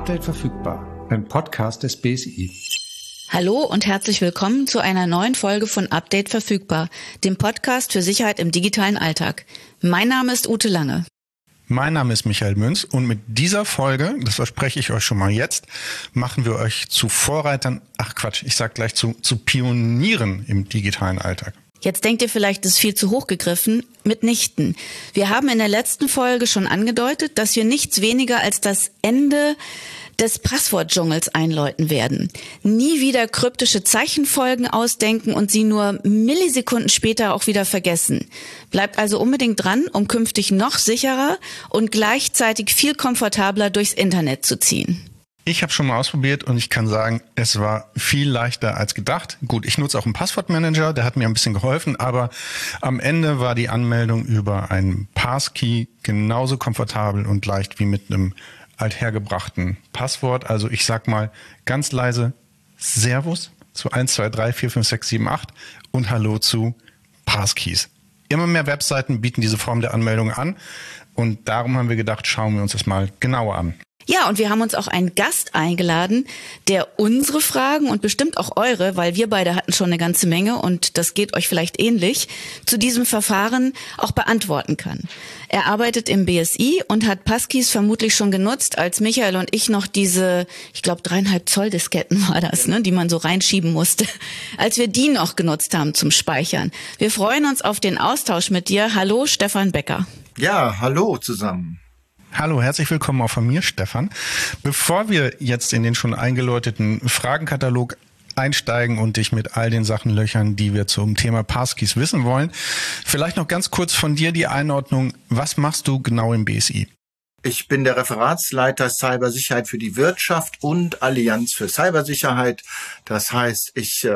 Update verfügbar, ein Podcast des BSI. Hallo und herzlich willkommen zu einer neuen Folge von Update verfügbar, dem Podcast für Sicherheit im digitalen Alltag. Mein Name ist Ute Lange. Mein Name ist Michael Münz und mit dieser Folge, das verspreche ich euch schon mal jetzt, machen wir euch zu Vorreitern, zu Pionieren im digitalen Alltag. Jetzt denkt ihr vielleicht, das ist viel zu hoch gegriffen. Mitnichten. Wir haben in der letzten Folge schon angedeutet, dass wir nichts weniger als das Ende des Passwortdschungels einläuten werden. Nie wieder kryptische Zeichenfolgen ausdenken und sie nur Millisekunden später auch wieder vergessen. Bleibt also unbedingt dran, um künftig noch sicherer und gleichzeitig viel komfortabler durchs Internet zu ziehen. Ich habe schon mal ausprobiert und ich kann sagen, es war viel leichter als gedacht. Gut, ich nutze auch einen Passwortmanager, der hat mir ein bisschen geholfen, aber am Ende war die Anmeldung über einen Passkey genauso komfortabel und leicht wie mit einem althergebrachten Passwort. Also ich sag mal ganz leise Servus zu 1, 2, 3, 4, 5, 6, 7, 8 und Hallo zu Passkeys. Immer mehr Webseiten bieten diese Form der Anmeldung an und darum haben wir gedacht, schauen wir uns das mal genauer an. Ja, und wir haben uns auch einen Gast eingeladen, der unsere Fragen und bestimmt auch eure, weil wir beide hatten schon eine ganze Menge und das geht euch vielleicht ähnlich, zu diesem Verfahren auch beantworten kann. Er arbeitet im BSI und hat Passkeys vermutlich schon genutzt, als Michael und ich noch diese, ich glaube 3,5 Zoll Disketten war das, ne, die man so reinschieben musste, als wir die noch genutzt haben zum Speichern. Wir freuen uns auf den Austausch mit dir. Hallo, Stefan Becker. Ja, hallo zusammen. Hallo, herzlich willkommen auch von mir, Stefan. Bevor wir jetzt in den schon eingeläuteten Fragenkatalog einsteigen und dich mit all den Sachen löchern, die wir zum Thema Passkeys wissen wollen, vielleicht noch ganz kurz von dir die Einordnung. Was machst du genau im BSI? Ich bin der Referatsleiter Cybersicherheit für die Wirtschaft und Allianz für Cybersicherheit. Das heißt, ich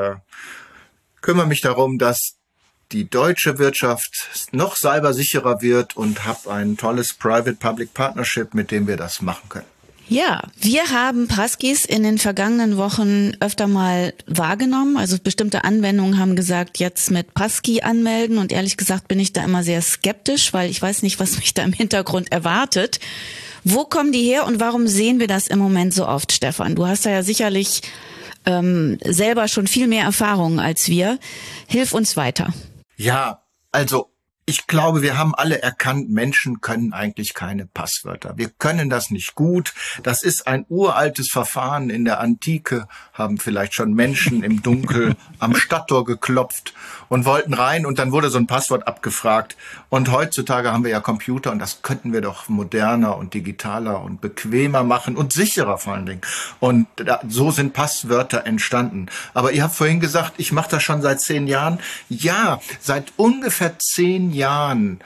kümmere mich darum, dass die deutsche Wirtschaft noch cybersicherer wird und habe ein tolles Private-Public Partnership, mit dem wir das machen können. Ja, wir haben Passkeys in den vergangenen Wochen öfter mal wahrgenommen. Also bestimmte Anwendungen haben gesagt, jetzt mit Passkey anmelden. Und ehrlich gesagt bin ich da immer sehr skeptisch, weil ich weiß nicht, was mich da im Hintergrund erwartet. Wo kommen die her und warum sehen wir das im Moment so oft, Stefan? Du hast da ja sicherlich selber schon viel mehr Erfahrung als wir. Hilf uns weiter. Ja, also ich glaube, wir haben alle erkannt, Menschen können eigentlich keine Passwörter. Wir können das nicht gut. Das ist ein uraltes Verfahren. In der Antike haben vielleicht schon Menschen im Dunkel am Stadttor geklopft und wollten rein und dann wurde so ein Passwort abgefragt. Und heutzutage haben wir ja Computer und das könnten wir doch moderner und digitaler und bequemer machen und sicherer vor allen Dingen. Und so sind Passwörter entstanden. Aber ihr habt vorhin gesagt, ich mache das schon seit 10 Jahren. Ja, seit ungefähr 10 Jahren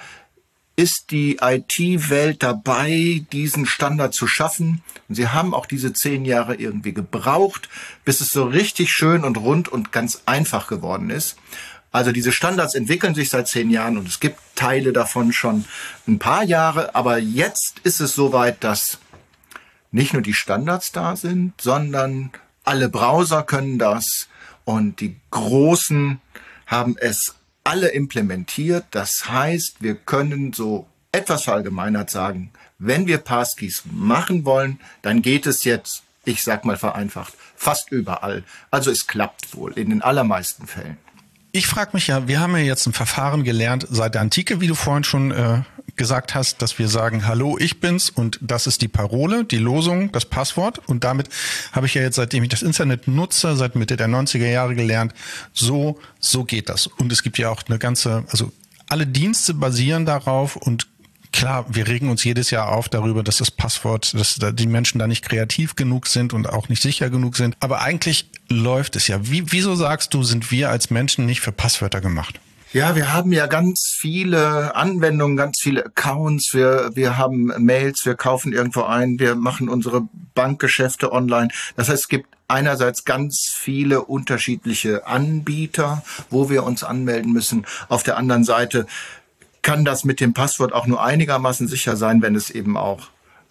ist die IT-Welt dabei, diesen Standard zu schaffen. Und sie haben auch diese 10 Jahre irgendwie gebraucht, bis es so richtig schön und rund und ganz einfach geworden ist. Also diese Standards entwickeln sich seit 10 Jahren und es gibt Teile davon schon ein paar Jahre. Aber jetzt ist es soweit, dass nicht nur die Standards da sind, sondern alle Browser können das und die Großen haben es alle implementiert. Das heißt, wir können so etwas verallgemeinert sagen, wenn wir Passkeys machen wollen, dann geht es jetzt, ich sag mal vereinfacht, fast überall. Also es klappt wohl in den allermeisten Fällen. Ich frage mich ja, wir haben ja jetzt ein Verfahren gelernt seit der Antike, wie du vorhin schon gesagt hast, dass wir sagen, hallo, ich bin's und das ist die Parole, die Losung, das Passwort. Und damit habe ich ja jetzt, seitdem ich das Internet nutze, seit Mitte der 90er Jahre gelernt, so geht das. Und es gibt ja auch also alle Dienste basieren darauf und klar, wir regen uns jedes Jahr auf darüber, dass das Passwort, dass die Menschen da nicht kreativ genug sind und auch nicht sicher genug sind. Aber eigentlich läuft es ja. Wieso sagst du, sind wir als Menschen nicht für Passwörter gemacht? Ja, wir haben ja ganz viele Anwendungen, ganz viele Accounts. Wir haben Mails, wir kaufen irgendwo ein, wir machen unsere Bankgeschäfte online. Das heißt, es gibt einerseits ganz viele unterschiedliche Anbieter, wo wir uns anmelden müssen. Auf der anderen Seite kann das mit dem Passwort auch nur einigermaßen sicher sein, wenn es eben auch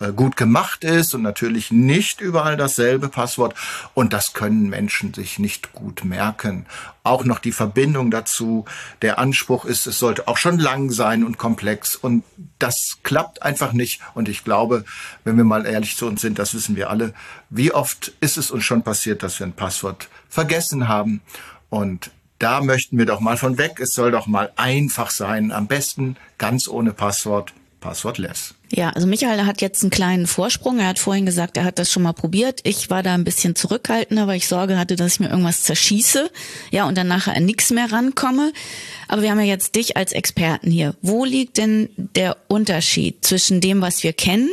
gut gemacht ist und natürlich nicht überall dasselbe Passwort. Und das können Menschen sich nicht gut merken. Auch noch die Verbindung dazu. Der Anspruch ist, es sollte auch schon lang sein und komplex. Und das klappt einfach nicht. Und ich glaube, wenn wir mal ehrlich zu uns sind, das wissen wir alle, wie oft ist es uns schon passiert, dass wir ein Passwort vergessen haben. Und da möchten wir doch mal von weg. Es soll doch mal einfach sein. Am besten ganz ohne Passwort, passwortless. Ja, also Michael hat jetzt einen kleinen Vorsprung. Er hat vorhin gesagt, er hat das schon mal probiert. Ich war da ein bisschen zurückhaltender, weil ich Sorge hatte, dass ich mir irgendwas zerschieße. Ja, und dann nachher an nichts mehr rankomme. Aber wir haben ja jetzt dich als Experten hier. Wo liegt denn der Unterschied zwischen dem, was wir kennen,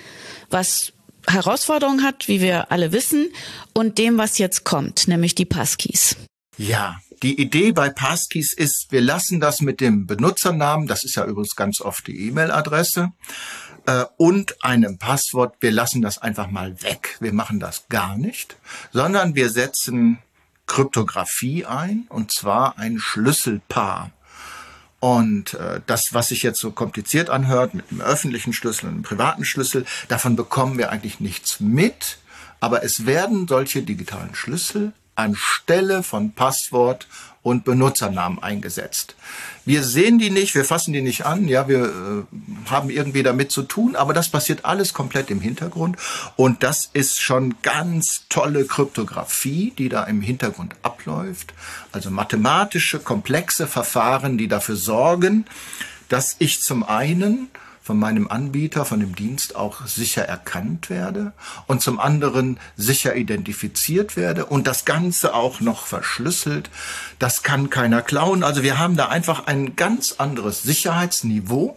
was Herausforderungen hat, wie wir alle wissen, und dem, was jetzt kommt, nämlich die Passkeys? Ja, die Idee bei Passkeys ist, wir lassen das mit dem Benutzernamen, das ist ja übrigens ganz oft die E-Mail-Adresse, und einem Passwort, wir lassen das einfach mal weg. Wir machen das gar nicht, sondern wir setzen Kryptographie ein, und zwar ein Schlüsselpaar. Und das, was sich jetzt so kompliziert anhört, mit einem öffentlichen Schlüssel und einem privaten Schlüssel, davon bekommen wir eigentlich nichts mit. Aber es werden solche digitalen Schlüssel anstelle von Passwort und Benutzernamen eingesetzt. Wir sehen die nicht, wir fassen die nicht an, ja, wir haben irgendwie damit zu tun, aber das passiert alles komplett im Hintergrund, und das ist schon ganz tolle Kryptographie, die da im Hintergrund abläuft, also mathematische, komplexe Verfahren, die dafür sorgen, dass ich zum einen von meinem Anbieter, von dem Dienst auch sicher erkannt werde und zum anderen sicher identifiziert werde und das Ganze auch noch verschlüsselt. Das kann keiner klauen. Also wir haben da einfach ein ganz anderes Sicherheitsniveau,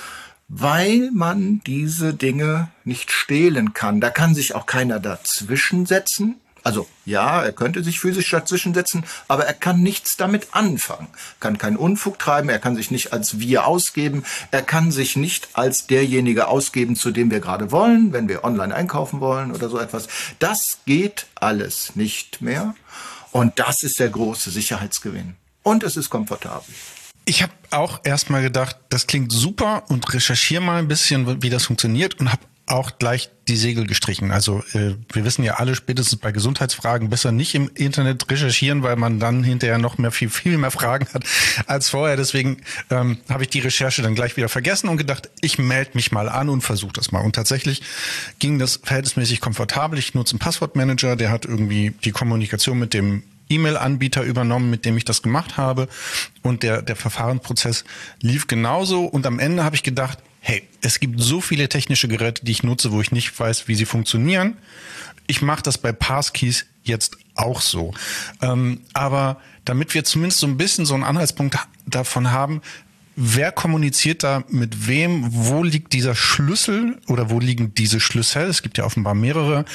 weil man diese Dinge nicht stehlen kann. Da kann sich auch keiner dazwischen setzen. Also ja, er könnte sich physisch dazwischen setzen, aber er kann nichts damit anfangen. Kann keinen Unfug treiben, er kann sich nicht als wir ausgeben, er kann sich nicht als derjenige ausgeben, zu dem wir gerade wollen, wenn wir online einkaufen wollen oder so etwas. Das geht alles nicht mehr, und das ist der große Sicherheitsgewinn. Und es ist komfortabel. Ich habe auch erstmal gedacht, das klingt super, und recherchiere mal ein bisschen, wie das funktioniert, und habe auch gleich die Segel gestrichen. Also wir wissen ja alle, spätestens bei Gesundheitsfragen besser nicht im Internet recherchieren, weil man dann hinterher noch mehr viel mehr Fragen hat als vorher. Deswegen habe ich die Recherche dann gleich wieder vergessen und gedacht, ich melde mich mal an und versuche das mal. Und tatsächlich ging das verhältnismäßig komfortabel. Ich nutze einen Passwortmanager, der hat irgendwie die Kommunikation mit dem E-Mail-Anbieter übernommen, mit dem ich das gemacht habe. Und der Verfahrensprozess lief genauso. Und am Ende habe ich gedacht, hey, es gibt so viele technische Geräte, die ich nutze, wo ich nicht weiß, wie sie funktionieren. Ich mache das bei Passkeys jetzt auch so. Aber damit wir zumindest so ein bisschen so einen Anhaltspunkt davon haben, wer kommuniziert da mit wem, wo liegt dieser Schlüssel oder wo liegen diese Schlüssel? Es gibt ja offenbar mehrere.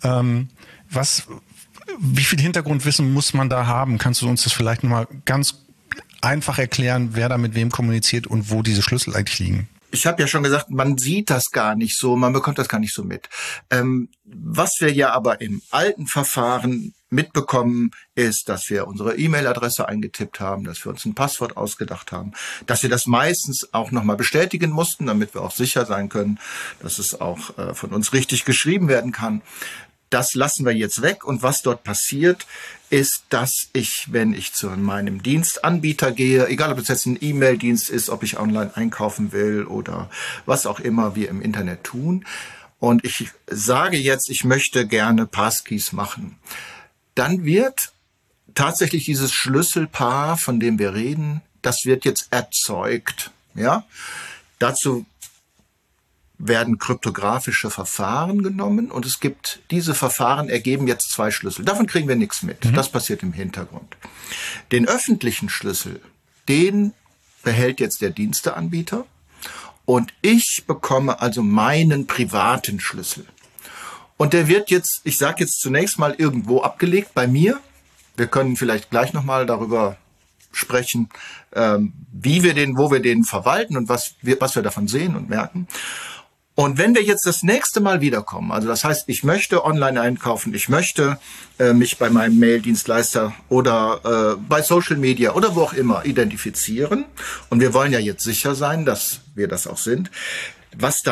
Wie viel Hintergrundwissen muss man da haben? Kannst du uns das vielleicht nochmal ganz einfach erklären, wer da mit wem kommuniziert und wo diese Schlüssel eigentlich liegen? Ich habe ja schon gesagt, man sieht das gar nicht so, man bekommt das gar nicht so mit. Was wir ja aber im alten Verfahren mitbekommen, ist, dass wir unsere E-Mail-Adresse eingetippt haben, dass wir uns ein Passwort ausgedacht haben, dass wir das meistens auch nochmal bestätigen mussten, damit wir auch sicher sein können, dass es auch von uns richtig geschrieben werden kann. Das lassen wir jetzt weg, und was dort passiert, ist, dass ich, wenn ich zu meinem Dienstanbieter gehe, egal ob es jetzt ein E-Mail-Dienst ist, ob ich online einkaufen will oder was auch immer wir im Internet tun, und ich sage jetzt, ich möchte gerne Passkeys machen, dann wird tatsächlich dieses Schlüsselpaar, von dem wir reden, das wird jetzt erzeugt. Ja, dazu werden kryptografische Verfahren genommen, und es gibt, diese Verfahren ergeben jetzt 2 Schlüssel. Davon kriegen wir nichts mit. Das passiert im Hintergrund. Den öffentlichen Schlüssel, den behält jetzt der Diensteanbieter, und ich bekomme also meinen privaten Schlüssel. Und der wird jetzt, ich sage jetzt zunächst mal, irgendwo abgelegt bei mir. Wir können vielleicht gleich nochmal darüber sprechen, wie wir den, wo wir den verwalten und was wir davon sehen und merken. Und wenn wir jetzt das nächste Mal wiederkommen, also das heißt, ich möchte online einkaufen, ich möchte mich bei meinem Mail-Dienstleister oder bei Social Media oder wo auch immer identifizieren, und wir wollen ja jetzt sicher sein, dass wir das auch sind, was dann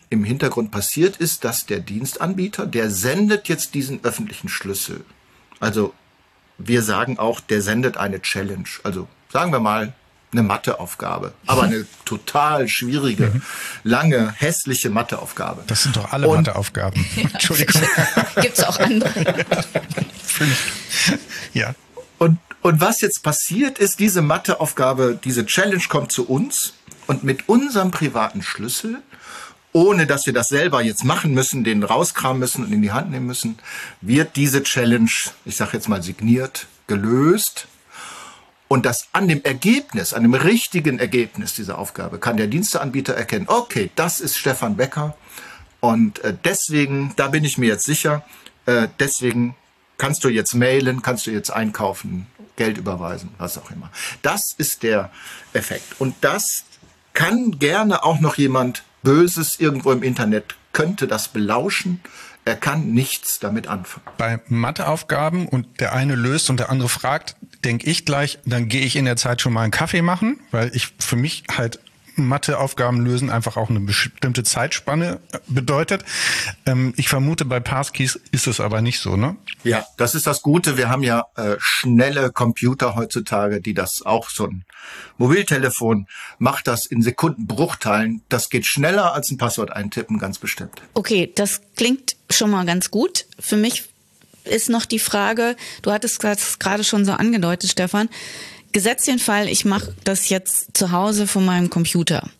im Hintergrund passiert, ist, dass der Dienstanbieter, der sendet jetzt diesen öffentlichen Schlüssel. Also wir sagen auch, der sendet eine Challenge. Also sagen wir mal eine Matheaufgabe, aber eine total schwierige, lange, hässliche Matheaufgabe. Das sind doch alle Matheaufgaben. Entschuldigung. Gibt's auch andere. Ja. Und was jetzt passiert ist, diese Matheaufgabe, diese Challenge kommt zu uns und mit unserem privaten Schlüssel, ohne dass wir das selber jetzt machen müssen, den rauskramen müssen und in die Hand nehmen müssen, wird diese Challenge, ich sage jetzt mal signiert, gelöst. Und das an dem Ergebnis, an dem richtigen Ergebnis dieser Aufgabe kann der Diensteanbieter erkennen, okay, das ist Stefan Becker und deswegen, da bin ich mir jetzt sicher, deswegen kannst du jetzt mailen, kannst du jetzt einkaufen, Geld überweisen, was auch immer. Das ist der Effekt. Und das kann gerne auch noch jemand Böses irgendwo im Internet, könnte das belauschen. Er kann nichts damit anfangen. Bei Matheaufgaben und der eine löst und der andere fragt, denke ich gleich, dann gehe ich in der Zeit schon mal einen Kaffee machen, weil ich für mich halt Matheaufgaben lösen einfach auch eine bestimmte Zeitspanne bedeutet. Ich vermute, bei Passkeys ist es aber nicht so, ne? Ja, das ist das Gute. Wir haben ja schnelle Computer heutzutage, die das auch so ein Mobiltelefon macht das in Sekundenbruchteilen. Das geht schneller als ein Passwort eintippen, ganz bestimmt. Okay, das klingt schon mal ganz gut. Für mich ist noch die Frage, du hattest das gerade schon so angedeutet, Stefan, gesetzt den Fall, ich mache das jetzt zu Hause von meinem Computer.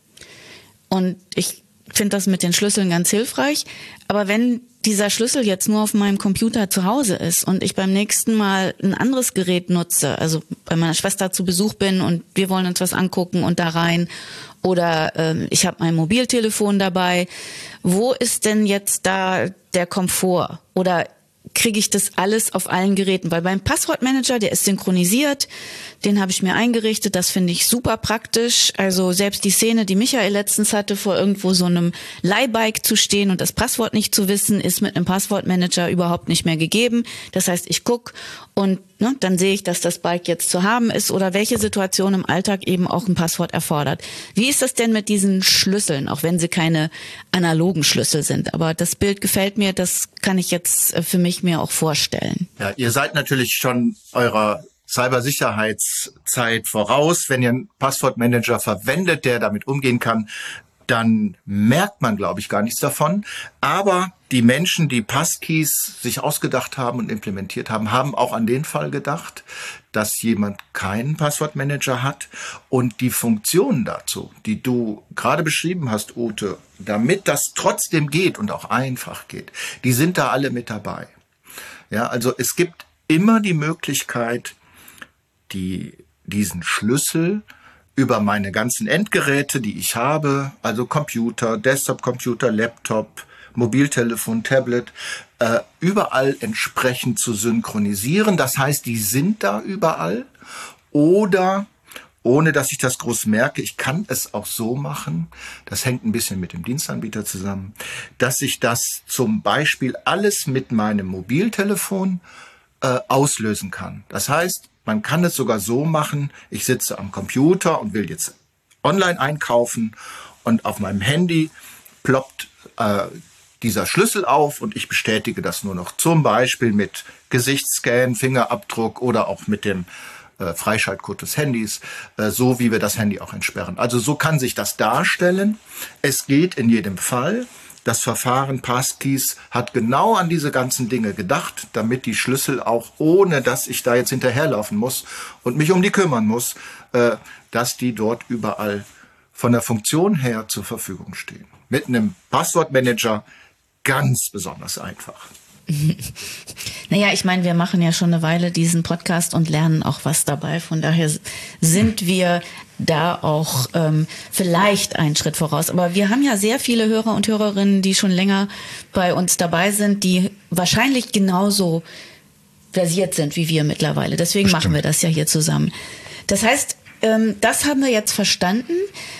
Und ich finde das mit den Schlüsseln ganz hilfreich. Aber wenn dieser Schlüssel jetzt nur auf meinem Computer zu Hause ist und ich beim nächsten Mal ein anderes Gerät nutze, also bei meiner Schwester zu Besuch bin und wir wollen uns was angucken und da rein, oder ich habe mein Mobiltelefon dabei, wo ist denn jetzt da der Komfort? Oder kriege ich das alles auf allen Geräten? Weil beim Passwortmanager, der ist synchronisiert, den habe ich mir eingerichtet, das finde ich super praktisch. Also selbst die Szene, die Michael letztens hatte, vor irgendwo so einem Leihbike zu stehen und das Passwort nicht zu wissen, ist mit einem Passwortmanager überhaupt nicht mehr gegeben. Das heißt, ich gucke und dann sehe ich, dass das Bike jetzt zu haben ist oder welche Situation im Alltag eben auch ein Passwort erfordert. Wie ist das denn mit diesen Schlüsseln, auch wenn sie keine analogen Schlüssel sind? Aber das Bild gefällt mir, das kann ich jetzt für mich mir auch vorstellen. Ja, ihr seid natürlich schon eurer Cybersicherheitszeit voraus. Wenn ihr einen Passwortmanager verwendet, der damit umgehen kann, dann merkt man, glaube ich, gar nichts davon. Aber die Menschen, die Passkeys sich ausgedacht haben und implementiert haben, haben auch an den Fall gedacht, dass jemand keinen Passwortmanager hat und die Funktionen dazu, die du gerade beschrieben hast, Ute, damit das trotzdem geht und auch einfach geht, die sind da alle mit dabei. Ja, also es gibt immer die Möglichkeit, diesen Schlüssel über meine ganzen Endgeräte, die ich habe, also Computer, Desktop-Computer, Laptop, Mobiltelefon, Tablet, überall entsprechend zu synchronisieren. Das heißt, die sind da überall. Oder, ohne dass ich das groß merke, ich kann es auch so machen, das hängt ein bisschen mit dem Dienstanbieter zusammen, dass ich das zum Beispiel alles mit meinem Mobiltelefon auslösen kann. Das heißt, man kann es sogar so machen, ich sitze am Computer und will jetzt online einkaufen und auf meinem Handy ploppt dieser Schlüssel auf und ich bestätige das nur noch, zum Beispiel mit Gesichtsscan, Fingerabdruck oder auch mit dem Freischaltcode des Handys, so wie wir das Handy auch entsperren. Also so kann sich das darstellen. Es geht in jedem Fall. Das Verfahren Passkeys hat genau an diese ganzen Dinge gedacht, damit die Schlüssel auch, ohne dass ich da jetzt hinterherlaufen muss und mich um die kümmern muss, dass die dort überall von der Funktion her zur Verfügung stehen. Mit einem Passwortmanager ganz besonders einfach. Naja, ich meine, wir machen ja schon eine Weile diesen Podcast und lernen auch was dabei. Von daher sind wir da auch vielleicht einen Schritt voraus. Aber wir haben ja sehr viele Hörer und Hörerinnen, die schon länger bei uns dabei sind, die wahrscheinlich genauso versiert sind wie wir mittlerweile. Deswegen machen wir das ja hier zusammen. Das heißt, das haben wir jetzt verstanden.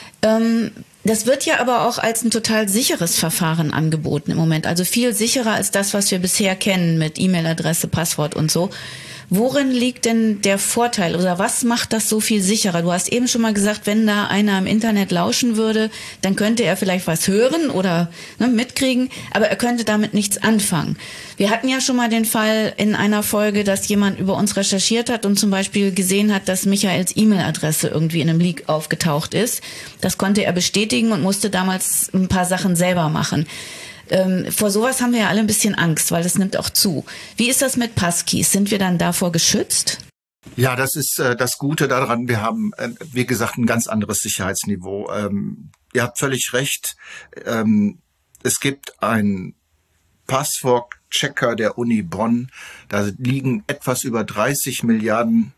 Das wird ja aber auch als ein total sicheres Verfahren angeboten im Moment. Also viel sicherer als das, was wir bisher kennen mit E-Mail-Adresse, Passwort und so. Worin liegt denn der Vorteil oder was macht das so viel sicherer? Du hast eben schon mal gesagt, wenn da einer im Internet lauschen würde, dann könnte er vielleicht was hören oder mitkriegen, aber er könnte damit nichts anfangen. Wir hatten ja schon mal den Fall in einer Folge, dass jemand über uns recherchiert hat und zum Beispiel gesehen hat, dass Michaels E-Mail-Adresse irgendwie in einem Leak aufgetaucht ist. Das konnte er bestätigen und musste damals ein paar Sachen selber machen. Vor sowas haben wir ja alle ein bisschen Angst, weil das nimmt auch zu. Wie ist das mit Passkeys? Sind wir dann davor geschützt? Ja, das ist das Gute daran. Wir haben, wie gesagt, ein ganz anderes Sicherheitsniveau. Ihr habt völlig recht. Es gibt einen Passwort-Checker der Uni Bonn. Da liegen etwas über 30 Milliarden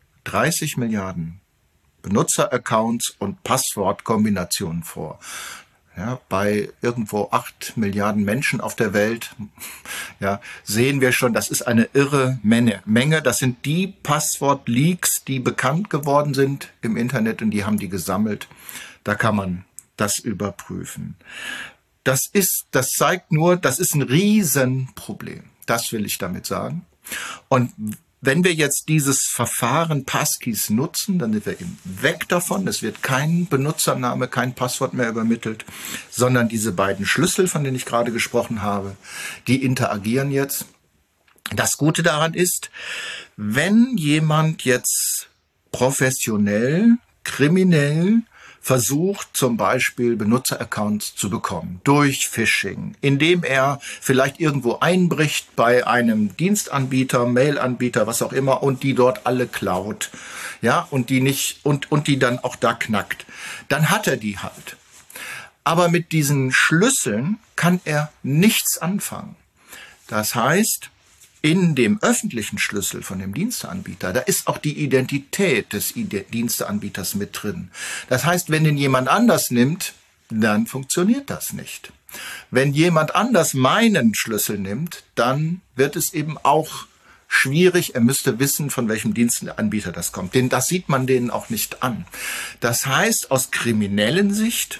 Benutzeraccounts und Passwortkombinationen vor. Ja, bei irgendwo 8 Milliarden Menschen auf der Welt, ja, sehen wir schon, das ist eine irre Menge. Das sind die Passwort-Leaks, die bekannt geworden sind im Internet und die haben die gesammelt. Da kann man das überprüfen. Das zeigt nur, das ist ein Riesenproblem. Das will ich damit sagen. Und wenn wir jetzt dieses Verfahren Passkeys nutzen, dann sind wir eben weg davon. Es wird kein Benutzername, kein Passwort mehr übermittelt, sondern diese beiden Schlüssel, von denen ich gerade gesprochen habe, die interagieren jetzt. Das Gute daran ist, wenn jemand jetzt professionell, kriminell versucht, zum Beispiel Benutzeraccounts zu bekommen durch Phishing, indem er vielleicht irgendwo einbricht bei einem Dienstanbieter, Mailanbieter, was auch immer, und die dort alle klaut, ja, und die dann auch da knackt, dann hat er die halt. Aber mit diesen Schlüsseln kann er nichts anfangen. Das heißt, in dem öffentlichen Schlüssel von dem Diensteanbieter, da ist auch die Identität des Diensteanbieters mit drin. Das heißt, wenn den jemand anders nimmt, dann funktioniert das nicht. Wenn jemand anders meinen Schlüssel nimmt, dann wird es eben auch schwierig. Er müsste wissen, von welchem Dienstanbieter das kommt. Denn das sieht man denen auch nicht an. Das heißt, aus kriminellen Sicht,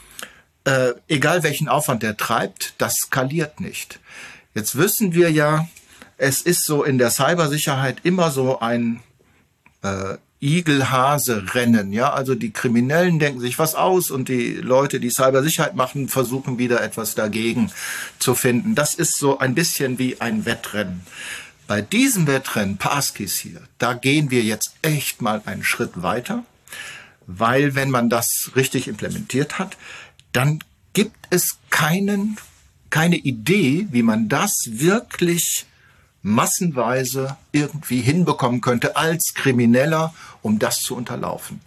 egal welchen Aufwand der treibt, das skaliert nicht. Jetzt wissen wir ja, es ist so in der Cybersicherheit immer so ein Igel-Hase-Rennen. Ja? Also die Kriminellen denken sich was aus und die Leute, die Cybersicherheit machen, versuchen wieder etwas dagegen zu finden. Das ist so ein bisschen wie ein Wettrennen. Bei diesem Wettrennen, Passkeys hier, da gehen wir jetzt echt mal einen Schritt weiter, weil wenn man das richtig implementiert hat, dann gibt es keine Idee, wie man das wirklich massenweise irgendwie hinbekommen könnte als Krimineller, um das zu unterlaufen.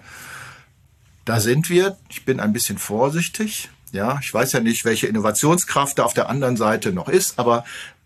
Da sind wir, ich bin ein bisschen vorsichtig, ja, ich weiß ja nicht, welche Innovationskraft da auf der anderen Seite noch ist, aber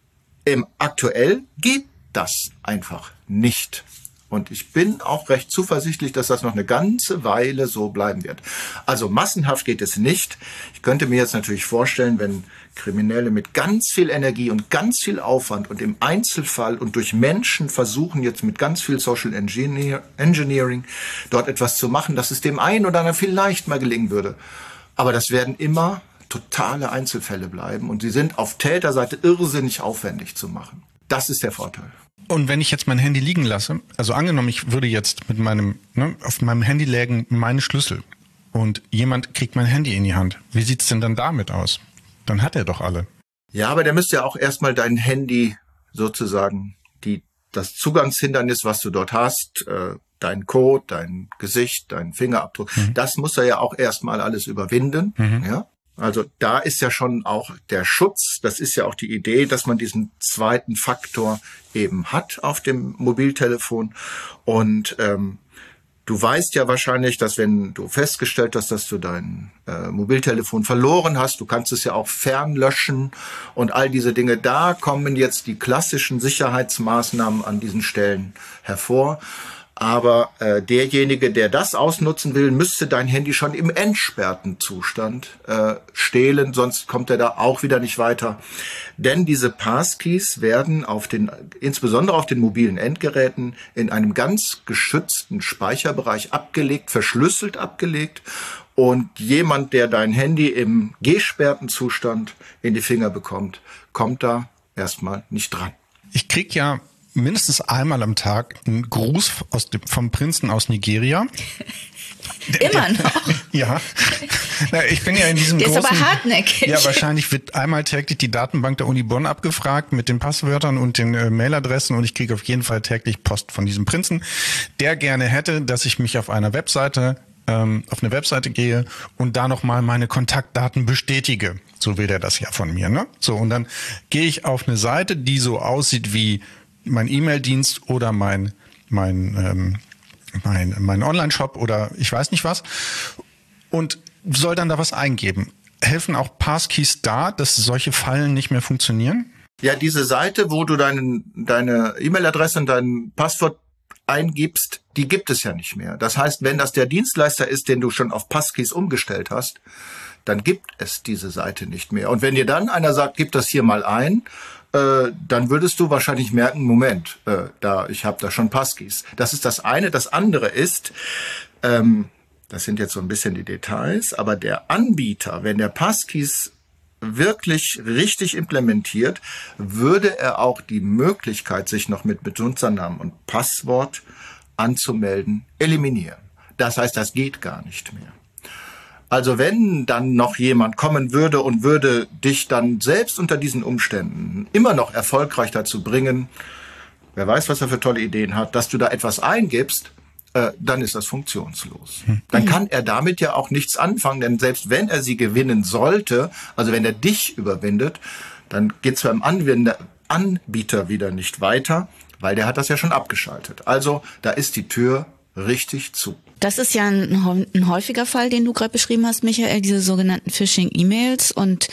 aktuell geht das einfach nicht. Und ich bin auch recht zuversichtlich, dass das noch eine ganze Weile so bleiben wird. Also massenhaft geht es nicht. Ich könnte mir jetzt natürlich vorstellen, wenn Kriminelle mit ganz viel Energie und ganz viel Aufwand und im Einzelfall und durch Menschen versuchen jetzt mit ganz viel Social Engineering dort etwas zu machen, dass es dem einen oder anderen vielleicht mal gelingen würde. Aber das werden immer totale Einzelfälle bleiben und sie sind auf Täterseite irrsinnig aufwendig zu machen. Das ist der Vorteil. Und wenn ich jetzt mein Handy liegen lasse, also angenommen, ich würde jetzt mit auf meinem Handy lägen meine Schlüssel und jemand kriegt mein Handy in die Hand. Wie sieht's denn dann damit aus? Dann hat er doch alle. Ja, aber der müsste ja auch erstmal dein Handy sozusagen, das Zugangshindernis, was du dort hast, dein Code, dein Gesicht, dein Fingerabdruck, das muss er ja auch erstmal alles überwinden, ja. Also da ist ja schon auch der Schutz, das ist ja auch die Idee, dass man diesen zweiten Faktor eben hat auf dem Mobiltelefon. Und du weißt ja wahrscheinlich, dass wenn du festgestellt hast, dass du dein Mobiltelefon verloren hast, du kannst es ja auch fernlöschen und all diese Dinge, da kommen jetzt die klassischen Sicherheitsmaßnahmen an diesen Stellen hervor. Aber derjenige, der das ausnutzen will, müsste dein Handy schon im entsperrten Zustand stehlen, sonst kommt er da auch wieder nicht weiter. Denn diese Passkeys werden insbesondere auf den mobilen Endgeräten in einem ganz geschützten Speicherbereich abgelegt, verschlüsselt abgelegt. Und jemand, der dein Handy im gesperrten Zustand in die Finger bekommt, kommt da erstmal nicht dran. Ich krieg ja mindestens einmal am Tag einen Gruß vom Prinzen aus Nigeria. Immer noch? Ja. Na, ich bin ja in diesem Der großen... ist aber hartnäckig. Ja, wahrscheinlich wird einmal täglich die Datenbank der Uni Bonn abgefragt mit den Passwörtern und den Mailadressen und ich kriege auf jeden Fall täglich Post von diesem Prinzen, der gerne hätte, dass ich mich auf eine Webseite gehe und da nochmal meine Kontaktdaten bestätige. So will der das ja von mir, ne? So, und dann gehe ich auf eine Seite, die so aussieht wie mein E-Mail-Dienst oder mein Online-Shop oder ich weiß nicht was und soll dann da was eingeben. Helfen auch Passkeys da, dass solche Fallen nicht mehr funktionieren? Ja, diese Seite, wo du deine E-Mail-Adresse und dein Passwort eingibst, die gibt es ja nicht mehr. Das heißt, wenn das der Dienstleister ist, den du schon auf Passkeys umgestellt hast, dann gibt es diese Seite nicht mehr. Und wenn dir dann einer sagt, gib das hier mal ein, dann würdest du wahrscheinlich merken, Moment, ich habe da schon Passkeys. Das ist das eine. Das andere ist, das sind jetzt so ein bisschen die Details, aber der Anbieter, wenn der Passkeys wirklich richtig implementiert, würde er auch die Möglichkeit, sich noch mit Benutzernamen und Passwort anzumelden, eliminieren. Das heißt, das geht gar nicht mehr. Also wenn dann noch jemand kommen würde und würde dich dann selbst unter diesen Umständen immer noch erfolgreich dazu bringen, wer weiß, was er für tolle Ideen hat, dass du da etwas eingibst, dann ist das funktionslos. Dann kann er damit ja auch nichts anfangen, denn selbst wenn er sie gewinnen sollte, also wenn er dich überwindet, dann geht es beim Anbieter wieder nicht weiter, weil der hat das ja schon abgeschaltet. Also da ist die Tür richtig zu. Das ist ja ein häufiger Fall, den du gerade beschrieben hast, Michael, diese sogenannten Phishing-E-Mails und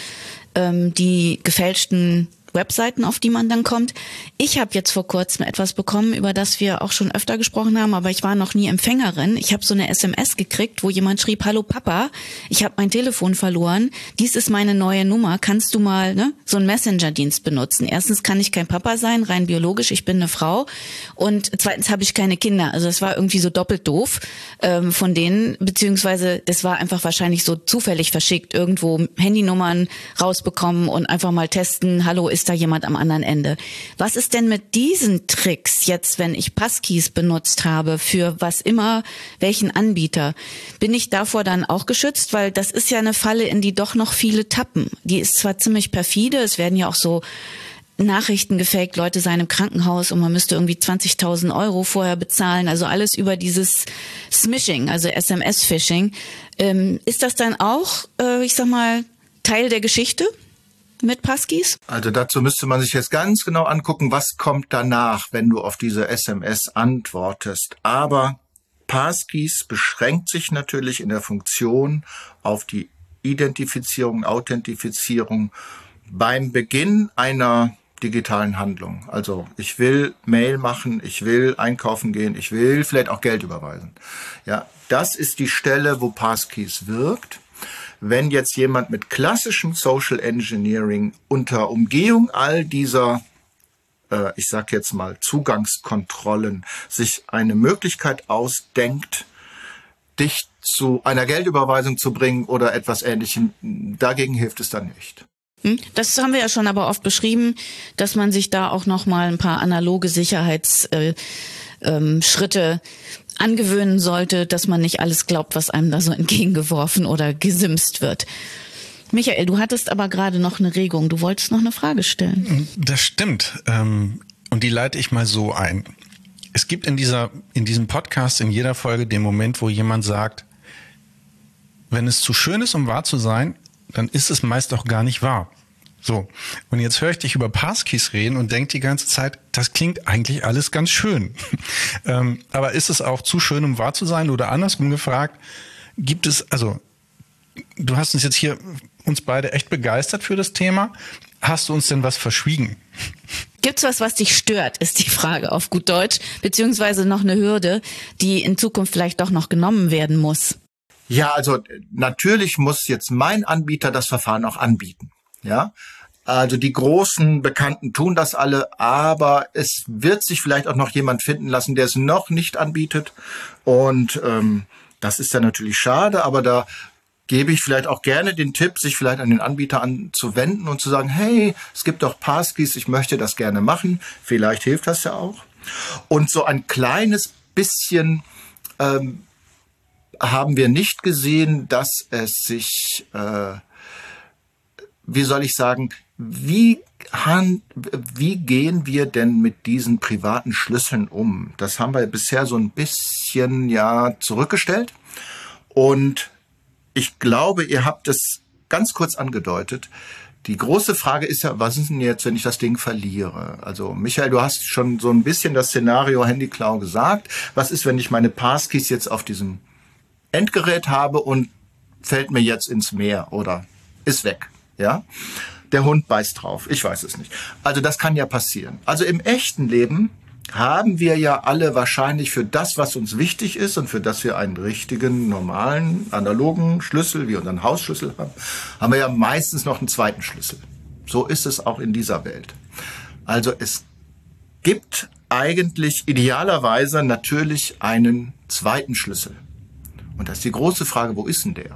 die gefälschten Webseiten, auf die man dann kommt. Ich habe jetzt vor kurzem etwas bekommen, über das wir auch schon öfter gesprochen haben, aber ich war noch nie Empfängerin. Ich habe so eine SMS gekriegt, wo jemand schrieb, hallo Papa, ich habe mein Telefon verloren, dies ist meine neue Nummer, kannst du mal so einen Messenger-Dienst benutzen? Erstens kann ich kein Papa sein, rein biologisch, ich bin eine Frau und zweitens habe ich keine Kinder. Also es war irgendwie so doppelt doof von denen, beziehungsweise das war einfach wahrscheinlich so zufällig verschickt, irgendwo Handynummern rausbekommen und einfach mal testen, hallo, ist da jemand am anderen Ende. Was ist denn mit diesen Tricks jetzt, wenn ich Passkeys benutzt habe, für was immer, welchen Anbieter? Bin ich davor dann auch geschützt? Weil das ist ja eine Falle, in die doch noch viele tappen. Die ist zwar ziemlich perfide, es werden ja auch so Nachrichten gefaked, Leute seien im Krankenhaus und man müsste irgendwie 20.000 Euro vorher bezahlen. Also alles über dieses Smishing, also SMS-Phishing. Ist das dann auch, ich sag mal, Teil der Geschichte mit Passkeys? Also dazu müsste man sich jetzt ganz genau angucken, was kommt danach, wenn du auf diese SMS antwortest. Aber Passkeys beschränkt sich natürlich in der Funktion auf die Identifizierung, Authentifizierung beim Beginn einer digitalen Handlung. Also ich will Mail machen, ich will einkaufen gehen, ich will vielleicht auch Geld überweisen. Ja, das ist die Stelle, wo Passkeys wirkt. Wenn jetzt jemand mit klassischem Social Engineering unter Umgehung all dieser, ich sag jetzt mal, Zugangskontrollen sich eine Möglichkeit ausdenkt, dich zu einer Geldüberweisung zu bringen oder etwas Ähnlichem, dagegen hilft es dann nicht. Das haben wir ja schon aber oft beschrieben, dass man sich da auch noch mal ein paar analoge Sicherheitsschritte angewöhnen sollte, dass man nicht alles glaubt, was einem da so entgegengeworfen oder gesimst wird. Michael, du hattest aber gerade noch eine Regung. Du wolltest noch eine Frage stellen. Das stimmt. Und die leite ich mal so ein. Es gibt in diesem Podcast in jeder Folge den Moment, wo jemand sagt, wenn es zu schön ist, um wahr zu sein, dann ist es meist auch gar nicht wahr. So, und jetzt höre ich dich über Passkeys reden und denke die ganze Zeit, das klingt eigentlich alles ganz schön. Aber ist es auch zu schön, um wahr zu sein? Oder andersrum gefragt, gibt es, also du hast uns jetzt hier, uns beide echt begeistert für das Thema. Hast du uns denn was verschwiegen? Gibt's was dich stört, ist die Frage auf gut Deutsch, beziehungsweise noch eine Hürde, die in Zukunft vielleicht doch noch genommen werden muss? Ja, also natürlich muss jetzt mein Anbieter das Verfahren auch anbieten. Ja, also die großen Bekannten tun das alle, aber es wird sich vielleicht auch noch jemand finden lassen, der es noch nicht anbietet. Und das ist dann natürlich schade, aber da gebe ich vielleicht auch gerne den Tipp, sich vielleicht an den Anbieter anzuwenden und zu sagen, hey, es gibt doch Passkeys, ich möchte das gerne machen. Vielleicht hilft das ja auch. Und so ein kleines bisschen haben wir nicht gesehen, dass es sich, wie soll ich sagen, wie gehen wir denn mit diesen privaten Schlüsseln um? Das haben wir bisher so ein bisschen zurückgestellt. Und ich glaube, ihr habt es ganz kurz angedeutet. Die große Frage ist ja, was ist denn jetzt, wenn ich das Ding verliere? Also Michael, du hast schon so ein bisschen das Szenario Handyklau gesagt. Was ist, wenn ich meine Passkeys jetzt auf diesem Endgerät habe und fällt mir jetzt ins Meer oder ist weg? Ja? Der Hund beißt drauf. Ich weiß es nicht. Also das kann ja passieren. Also im echten Leben haben wir ja alle wahrscheinlich für das, was uns wichtig ist und für das wir einen richtigen, normalen, analogen Schlüssel, wie unseren Hausschlüssel haben wir ja meistens noch einen zweiten Schlüssel. So ist es auch in dieser Welt. Also es gibt eigentlich idealerweise natürlich einen zweiten Schlüssel. Und das ist die große Frage, wo ist denn der?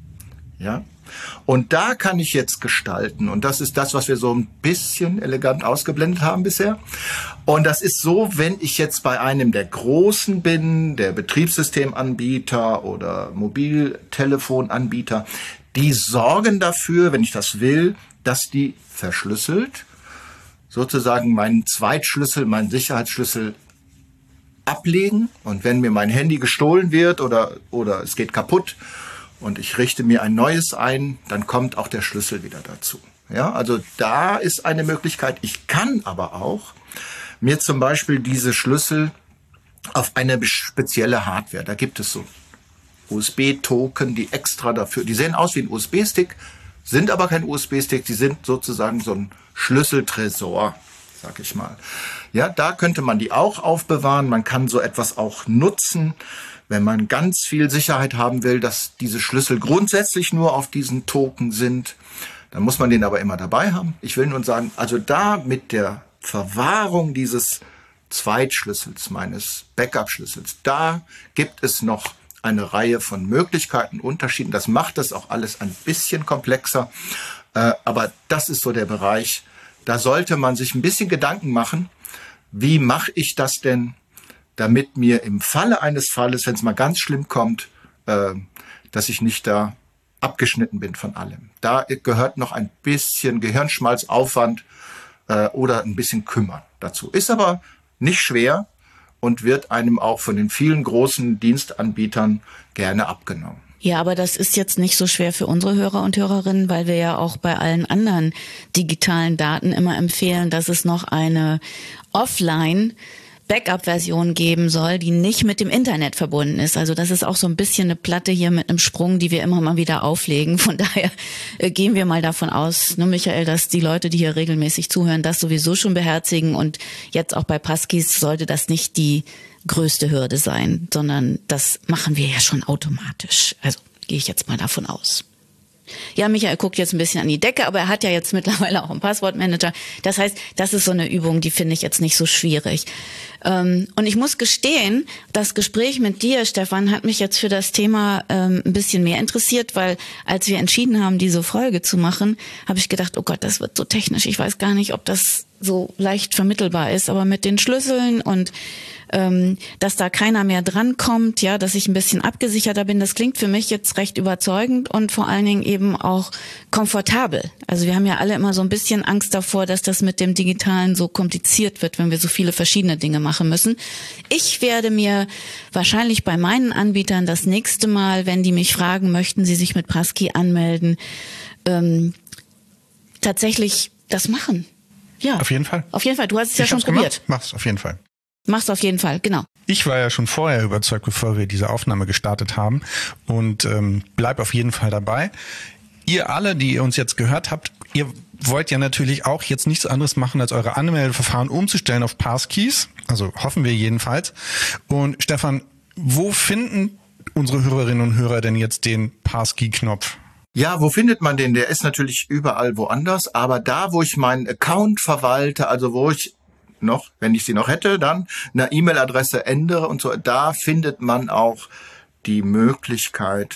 Ja? Und da kann ich jetzt gestalten. Und das ist das, was wir so ein bisschen elegant ausgeblendet haben bisher. Und das ist so, wenn ich jetzt bei einem der Großen bin, der Betriebssystemanbieter oder Mobiltelefonanbieter, die sorgen dafür, wenn ich das will, dass die verschlüsselt sozusagen meinen Zweitschlüssel, meinen Sicherheitsschlüssel ablegen. Und wenn mir mein Handy gestohlen wird oder es geht kaputt, und ich richte mir ein neues ein, dann kommt auch der Schlüssel wieder dazu. Ja, also da ist eine Möglichkeit. Ich kann aber auch mir zum Beispiel diese Schlüssel auf eine spezielle Hardware, da gibt es so USB-Token, die extra dafür, die sehen aus wie ein USB-Stick, sind aber kein USB-Stick, die sind sozusagen so ein Schlüsseltresor, sag ich mal. Ja, da könnte man die auch aufbewahren. Man kann so etwas auch nutzen, wenn man ganz viel Sicherheit haben will, dass diese Schlüssel grundsätzlich nur auf diesen Token sind, dann muss man den aber immer dabei haben. Ich will nur sagen, also da mit der Verwahrung dieses Zweitschlüssels, meines Backup-Schlüssels, da gibt es noch eine Reihe von Möglichkeiten, Unterschieden. Das macht das auch alles ein bisschen komplexer. Aber das ist so der Bereich, da sollte man sich ein bisschen Gedanken machen, wie mache ich das denn, damit mir im Falle eines Falles, wenn es mal ganz schlimm kommt, dass ich nicht da abgeschnitten bin von allem. Da gehört noch ein bisschen Gehirnschmalz, Aufwand oder ein bisschen Kümmern dazu. Ist aber nicht schwer und wird einem auch von den vielen großen Dienstanbietern gerne abgenommen. Ja, aber das ist jetzt nicht so schwer für unsere Hörer und Hörerinnen, weil wir ja auch bei allen anderen digitalen Daten immer empfehlen, dass es noch eine Offline-Backup-Version geben soll, die nicht mit dem Internet verbunden ist. Also das ist auch so ein bisschen eine Platte hier mit einem Sprung, die wir immer mal wieder auflegen. Von daher gehen wir mal davon aus, ne, Michael, dass die Leute, die hier regelmäßig zuhören, das sowieso schon beherzigen. Und jetzt auch bei Passkeys sollte das nicht die größte Hürde sein, sondern das machen wir ja schon automatisch. Also gehe ich jetzt mal davon aus. Ja, Michael guckt jetzt ein bisschen an die Decke, aber er hat ja jetzt mittlerweile auch einen Passwortmanager. Das heißt, das ist so eine Übung, die finde ich jetzt nicht so schwierig. Und ich muss gestehen, das Gespräch mit dir, Stefan, hat mich jetzt für das Thema ein bisschen mehr interessiert, weil als wir entschieden haben, diese Folge zu machen, habe ich gedacht, oh Gott, das wird so technisch. Ich weiß gar nicht, ob das so leicht vermittelbar ist, aber mit den Schlüsseln und dass da keiner mehr drankommt, ja, dass ich ein bisschen abgesicherter bin, das klingt für mich jetzt recht überzeugend und vor allen Dingen eben auch komfortabel. Also wir haben ja alle immer so ein bisschen Angst davor, dass das mit dem Digitalen so kompliziert wird, wenn wir so viele verschiedene Dinge machen müssen. Ich werde mir wahrscheinlich bei meinen Anbietern das nächste Mal, wenn die mich fragen, möchten sie sich mit Passkey anmelden, tatsächlich das machen. Ja. Auf jeden Fall. Auf jeden Fall. Du hast es ja schon probiert. Mach's auf jeden Fall. Mach's auf jeden Fall, genau. Ich war ja schon vorher überzeugt, bevor wir diese Aufnahme gestartet haben und bleib auf jeden Fall dabei. Ihr alle, die ihr uns jetzt gehört habt, ihr wollt ja natürlich auch jetzt nichts anderes machen, als eure Anmeldeverfahren umzustellen auf Passkeys. Also hoffen wir jedenfalls. Und Stefan, wo finden unsere Hörerinnen und Hörer denn jetzt den Passkey-Knopf? Ja, wo findet man den? Der ist natürlich überall woanders, aber da, wo ich meinen Account verwalte, also wo ich noch, wenn ich sie noch hätte, dann eine E-Mail-Adresse ändere und so, da findet man auch die Möglichkeit,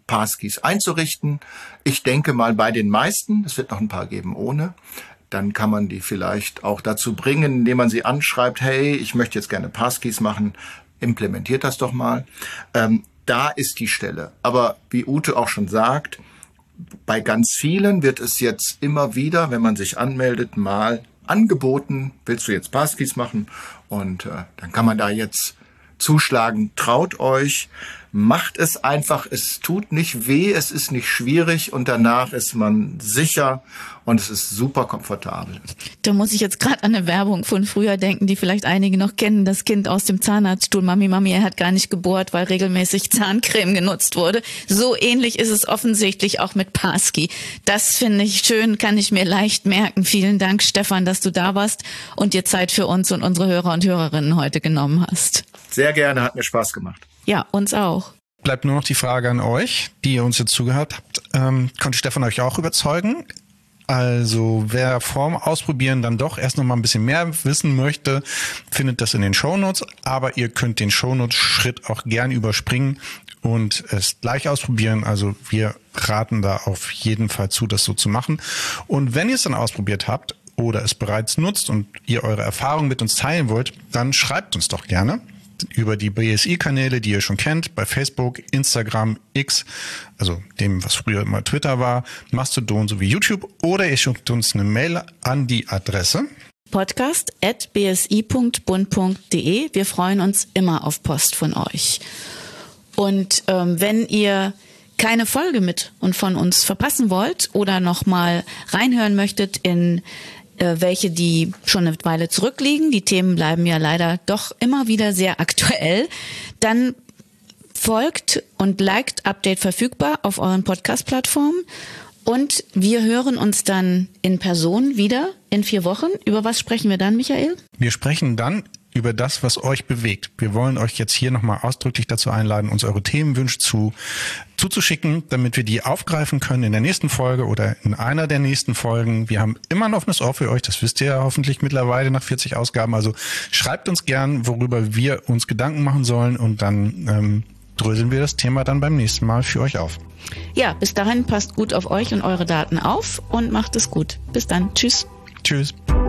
Passkeys einzurichten. Ich denke mal bei den meisten, es wird noch ein paar geben ohne. Dann kann man die vielleicht auch dazu bringen, indem man sie anschreibt, hey, ich möchte jetzt gerne Passkeys machen, implementiert das doch mal. Da ist die Stelle. Aber wie Ute auch schon sagt, bei ganz vielen wird es jetzt immer wieder, wenn man sich anmeldet, mal angeboten, willst du jetzt Passkeys machen? Und dann kann man da jetzt zuschlagen. Traut euch, macht es einfach, es tut nicht weh, es ist nicht schwierig und danach ist man sicher und es ist super komfortabel. Da muss ich jetzt gerade an eine Werbung von früher denken, die vielleicht einige noch kennen. Das Kind aus dem Zahnarztstuhl. Mami, er hat gar nicht gebohrt, weil regelmäßig Zahncreme genutzt wurde. So ähnlich ist es offensichtlich auch mit Passkey. Das finde ich schön, kann ich mir leicht merken. Vielen Dank, Stefan, dass du da warst und dir Zeit für uns und unsere Hörer und Hörerinnen heute genommen hast. Sehr gerne, hat mir Spaß gemacht. Ja, uns auch. Bleibt nur noch die Frage an euch, die ihr uns jetzt zugehört habt. Konnte Stefan euch auch überzeugen? Also wer vorm Ausprobieren dann doch erst noch mal ein bisschen mehr wissen möchte, findet das in den Shownotes. Aber ihr könnt den Shownotes-Schritt auch gern überspringen und es gleich ausprobieren. Also wir raten da auf jeden Fall zu, das so zu machen. Und wenn ihr es dann ausprobiert habt oder es bereits nutzt und ihr eure Erfahrungen mit uns teilen wollt, dann schreibt uns doch gerne über die BSI-Kanäle, die ihr schon kennt, bei Facebook, Instagram, X, also dem, was früher immer Twitter war, Mastodon sowie YouTube, oder ihr schickt uns eine Mail an die Adresse podcast@bsi.bund.de. Wir freuen uns immer auf Post von euch. Und wenn ihr keine Folge mit und von uns verpassen wollt oder nochmal reinhören möchtet in welche, die schon eine Weile zurückliegen, die Themen bleiben ja leider doch immer wieder sehr aktuell, dann folgt und liked Update verfügbar auf euren Podcast-Plattformen und wir hören uns dann in Person wieder in 4 Wochen. Über was sprechen wir dann, Michael? Wir sprechen dann über das, was euch bewegt. Wir wollen euch jetzt hier nochmal ausdrücklich dazu einladen, uns eure Themenwünsche zuzuschicken, damit wir die aufgreifen können in der nächsten Folge oder in einer der nächsten Folgen. Wir haben immer ein offenes Ohr für euch, das wisst ihr ja hoffentlich mittlerweile nach 40 Ausgaben. Also schreibt uns gern, worüber wir uns Gedanken machen sollen und dann dröseln wir das Thema dann beim nächsten Mal für euch auf. Ja, bis dahin passt gut auf euch und eure Daten auf und macht es gut. Bis dann. Tschüss. Tschüss.